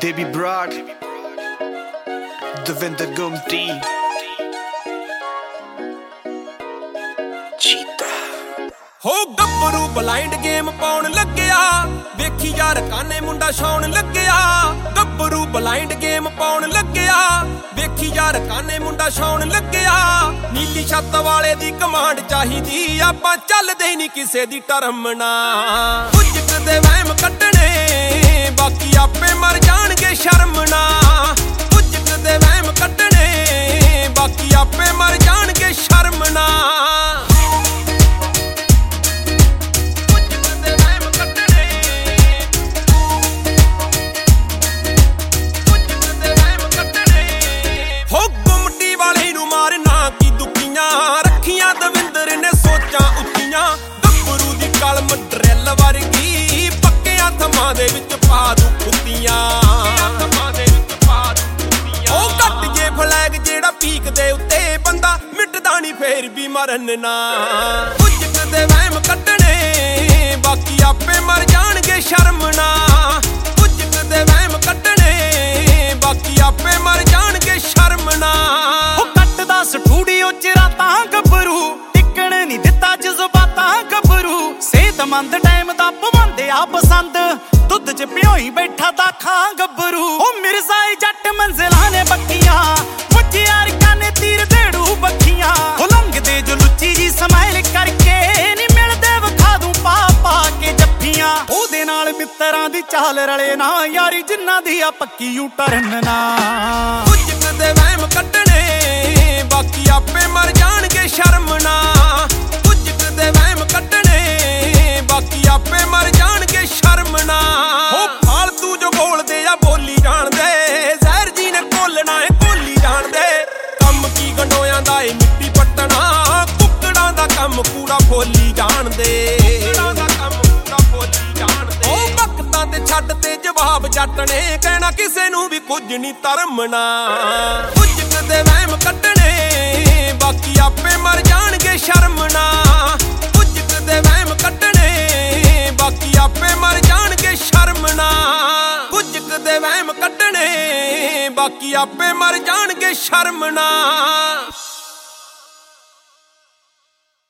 Debbie Broad, Devinder Gumti, Cheetah। हो गब्बरू blind game pound लग्या, वेखी यार काने मुंडा छाउन लग्या। गब्बरू ब्लाइंड गेम पाउन लग्या, वेखी यार काने मुंडा छाउन लग्या। नीली छत्त वाले दी कमांड चाहिदी, आपां चलदे नहीं किसे दी टर्म ना। उजक दे वहम कड्डणे, बाकी आपे मर जाणगे शर्म ना। उजक दे वहम कड्डणे, बाकी आपे मर जाणगे शर्म ना। ड्रिल वर्गी पक्कियां थमां दे विच पा दूं कुत्तियां। ओ घट जे फ्लैग जेड़ा पीक दे उत्ते बंदा मिटदा नहीं फेर भी मरन ना। उजक दे वहम कड्डणे, बाकी आपे मर जाणगे शर्म ना। उजक दे वहम कड्डणे, बाकी आपे मर जाणगे शर्म ना। ओ कट्टदा स्टूडियो च रातां गब्बरू, टिकण नहीं दित्ता जज्बातां गब्बरू। सेहतमंद टाइम दा पवांदे आ पसंद, दुध च प्योई बैठा दा खां गब्बरू। ओ मिर्जाए जट मंजिलां ने बक्कियां, मुझियार काने तीर देड़ू बखियां। ओ लंघदे जो लुच्ची जी समाइल करके, नी मिलदे विखा दूं पा पा के जफ्फियां। ओदे नाल मित्तरां दी चाल रले ना, यारी जिन्नां दी आ पक्की यू टरन ना। उजक दे वहम कड्डणे, बाकी आपे मर जाणगे शर्म ना। उजक दे वहम कड्डणे, बाकी आपे मर जाणगे शर्म ना। हो फालतू जो बोलदे आ बोली जाणदे, ਜ਼ਹਿਰ जी ने घोलना है घोली जाणदे। कम की गंडोयां दा ए मिट्टी पट्टना, कुक्कड़ां दा कम कूड़ा फोली जाणदे। ओ वक्तां ते छड्ड ते जवाब जट ने, कहना किसे नूं भी कुछ नहीं धर्मना। उजक दे वहम कड्डणे, बाकी आपे मर जाणगे शर्म ना। उजक दे वहम कड्डणे, बाकी आपे मर जाणगे शर्म ना। उजक दे वहम कड्डणे, बाकी आपे मर जाणगे शर्म ना।